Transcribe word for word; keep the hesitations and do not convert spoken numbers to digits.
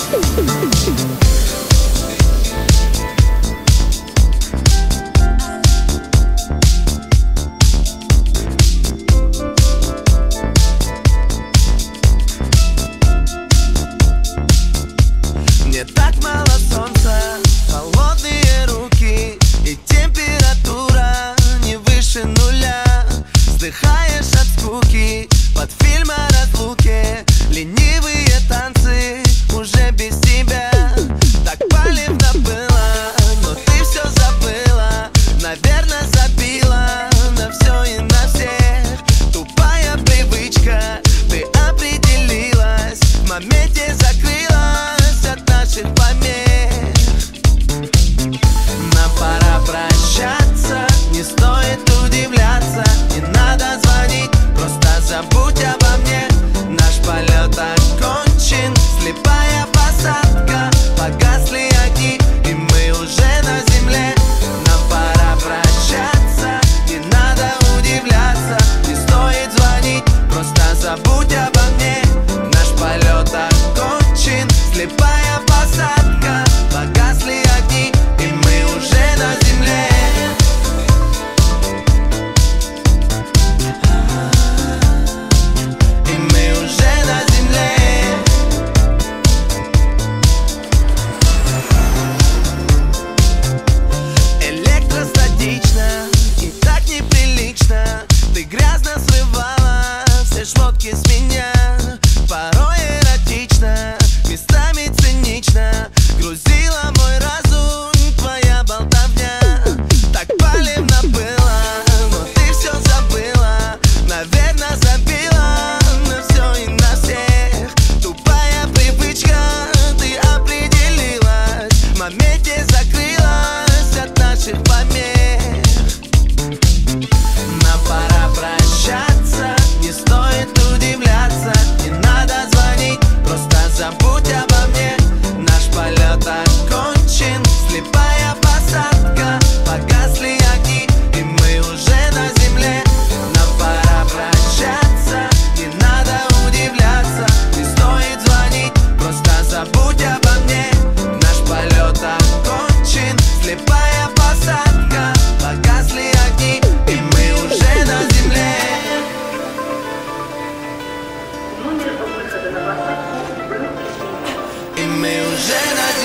Мне так мало солнца, холодные руки и температура не выше нуля. Вздыхаешь от скуки под фильм о разлуке, ленивые танцы уже без тебя. Так палевно было, но ты все забыла, наверное, забила на все и на всех. Тупая привычка, ты определилась, в моменте закрылась от наших помех. Нам пора прощаться, не стоит удивляться, не надо звонить, просто забудь обо мне. Наш полет окончен, слепая посадка, погасли огни, и мы уже на земле. Нам пора прощаться, не надо удивляться, не стоит звонить, просто забудь обо мне. Наш полет окончен, слепая посадка, погасли огни, и мы уже на земле. И мы уже на земле. Электростатично и так неприлично, ты грязно срывала все шмотки с меня. Порой эротично, местами цинично, грузила мой разум твоя болтовня. Так палевно было, но ты все забыла, наверное, забила на все и на всех. Тупая привычка, ты определилась, в моменте закрылась от наших помех. Нам пора прощаться, не стоит удивляться, не надо звонить, просто забудь обо мне. Наш полет окончен, слепая посадка, погасли огни, и мы уже на земле. Нам пора прощаться, не надо удивляться, не стоит звонить, просто забудь обо мне. Наш полет окончен, слепая посадка, погасли огни, и мы уже на земле. И мы уже на